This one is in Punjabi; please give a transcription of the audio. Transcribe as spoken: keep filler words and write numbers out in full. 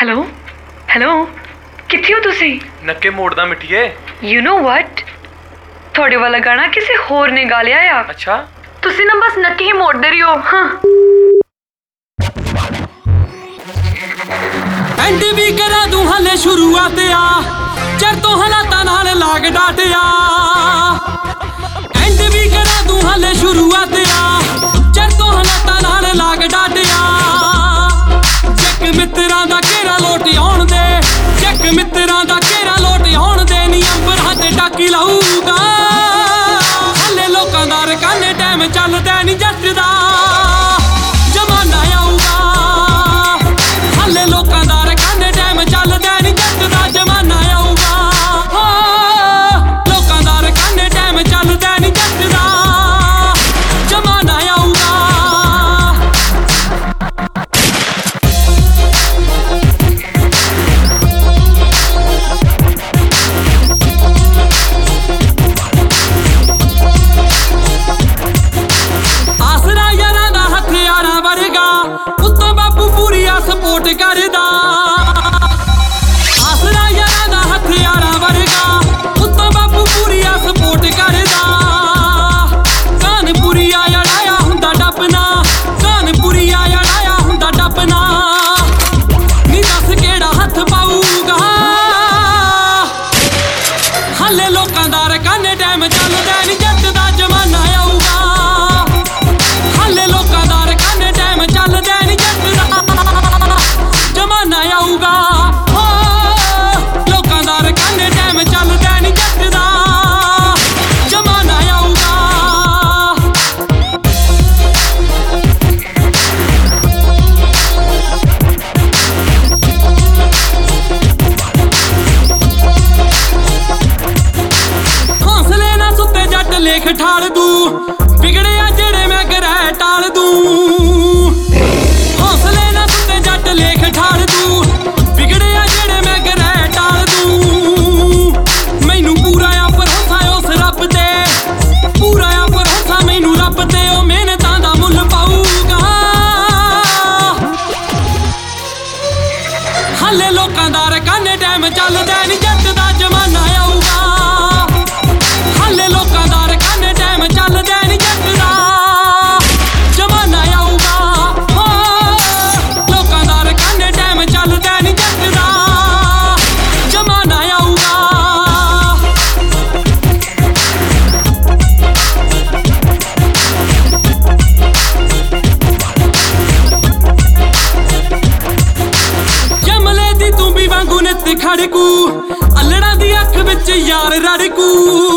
ਹੈਲੋ ਹੈਲੋ ਕਿੱਥੇ ਹੋ ਤੁਸੀਂ? ਨੱਕੇ ਮੋੜਦਾ ਮਿੱਠੀਏ। ਯੂ ਨੋ ਵਟ, ਤੁਹਾਡੇ ਵਾਲਾ ਗਾਣਾ ਕਿਸੇ ਹੋਰ ਨੇ ਗਾ ਲਿਆ ਆ। ਅੱਛਾ, ਤੁਸੀਂ ਨਾ ਬਸ ਨੱਕੇ ਹੀ ਮੋੜਦੇ ਰਹੋ। ਹਾਂ ਐਂਡ ਵੀ ਕਰਾ ਦੂੰ ਹਲੇ ਸ਼ੁਰੂਆਤ ਆ, ਚਰ ਤੋਂ ਹਾਲਾਤਾਂ ਨਾਲ ਲਾਗ ਡਾਟਿਆ। ਐਂਡ ਵੀ ਕਰਾ ਦੂੰ ਹਲੇ ਸ਼ੁਰੂਆਤ ਆ, ਚਰ ਤੋਂ ਹਾਲਾਤਾਂ ਨਾਲ ਲਾਗ ਡਾਟਿਆ। ਚੱਕ ਮਿੱਤਰਾਂ ਦਾ ਘੇਰਾ ਲੋਟ ਆਉਣ ਦੇ, ਚੱਕ ਮਿੱਤਰਾਂ ਦਾ ਘੇਰਾ ਲੋਟ ਆਉਣ ਦੇ। ਨੀ ਅੰਬਰਾਂ ਤੇ ਟਾਕੀ ਲਾਊਗਾ ਹਲੇ ਲੋਕਾਂ ਦਾ ਰਕਾਨੇ। ਟਾਈਮ ਚੱਲਦਾ ਨੀ ਜੱਟ ਦਾ ਜਮਾਨਾ ਆਊਗਾ ਹਲੇ ਲੋਕਾਂ ਦਾ ਰਕਾਨੇ। ਟਾਈਮ ਚੱਲਦਾ ਨੀ ਜੱਟ ਦਾ ਜਮਾਨਾ ਆਊਗਾ। ਲੋਕਾਂ ਦਾ ਰਕਾਨੇ ਟਾਈਮ ਚੱਲਦਾ ਨੀ ਜੱਟ ਦਾ ਜਮਾਨਾ ਆਊਗਾ। ਆਸਰਾ ਯਾਰਾਂ ਦਾ ਹਥਿਆਰਾਂ ਵਰਗਾ, ਉੱਤੋਂ ਬਾਪੂ ਪੂਰੀ ਆ ਸਪੋਰਟ ਕਰਦਾ। ਆਸਰਾ ਯਾਰਾਂ ਦਾ ਹਥਿਆਰਾਂ ਵਰਗਾ, ਉੱਤੋਂ ਬਾਪੂ ਪੂਰੀ ਆ ਸਪੋਰਟ ਕਰਦਾ। ਕਾਨਪੁਰੀ ਆ ਅੜਾਇਆ ਹੁੰਦਾ ਡੱਬਨਾ, ਕਾਨਪੁਰੀ ਆ ਅੜਾਇਆ ਹੁੰਦਾ ਡੱਬਨਾ। ਨੀ ਦੱਸ ਕਿਹੜਾ ਹੱਥ ਪਾਊਗਾ ਹਲੇ ਲੋਕਾਂ ਦਾ ਰਕਾਨੇ। ਟਾਈਮ ਚੱਲਦਾ ਨੀ ਜੱਟ ਦਾ ਜਮਾਨਾ ਆਊਗਾ ਹਲੇ ਲੋਕਾਂ ਦਾ ਰਕਾਨੇ। ਟਾਈਮ ਚੱਲਦਾ ਨੀ ਜੱਟ ਦਾ ਜਮਾਨਾ ਆਊਗਾ। ਲੋਕਾਂ ਦਾ ਰਕਾਨੇ ਟਾਈਮ ਚੱਲਦਾ ਨੀ ਜੱਟ ਦਾ ਜਮਾਨਾ ਆਊਗਾ। ਹੌਸਲੇ ਨਾ ਸੁੱਤੇ ਜੱਟ ਲੇਖ ਠਾਲ ਦੂੰ, ਵਿਗੜਿਆ ਜਿਹੜੇ ਮੈਂ ਗ੍ਰਹਿ ਟਾਲ ਦੂੰ। ਹੌਸਲੇ ਨਾ ਸੁੱਤੇ ਜੱਟ ਲੇਖ ਠਾਲ ਦੂੰ, ਵਿਗੜਿਆ ਜਿਹੜੇ ਮੈਂ ਗ੍ਰਹਿ ਟਾਲ ਦੂੰ। ਮੈਨੂੰ ਪੂਰਾ ਆ ਭਰੋਸਾ ਉਸ ਰੱਬ ਤੇ, ਪੂਰਾ ਆ ਭਰੋਸਾ ਮੈਨੂੰ ਰੱਬ ਤੇ। ਉਹ ਮਿਹਨਤਾਂ ਦਾ ਮੁੱਲ ਪਾਊਗਾ ਹਲੇ ਲੋਕਾਂ ਦਾ ਰਕਾਨੇ। ਟਾਈਮ ਚੱਲਦਾ ਨੀ ਜੱਟ ਦਾ ਜਮਾਨਾ ਆਊਗਾ ਹਲੇ ਲੋਕਾਂ ਦਾ ਰਕਾਨੇ। ਟਾਈਮ ਚੱਲਦਾ ਨੀ ਜੱਟ ਦਾ ਜਮਾਨਾ ਆਊਗਾ। ਲੋਕਾਂ ਦਾ ਰਕਾਨੇ ਟਾਈਮ ਚੱਲਦਾ ਨੀ ਜੱਟ ਦਾ ਜਮਾਨਾ ਆਊਗਾ। ਜਮਲੇ ਦੀ ਤੂੰ ਵੀ ਵਾਂਗੂ ਨਿੱਤ ਖੜਕੂ, ਅਲੜਾਂ ਦੀ ਅੱਖ ਵਿੱਚ ਯਾਰ ਰੜਕੂ।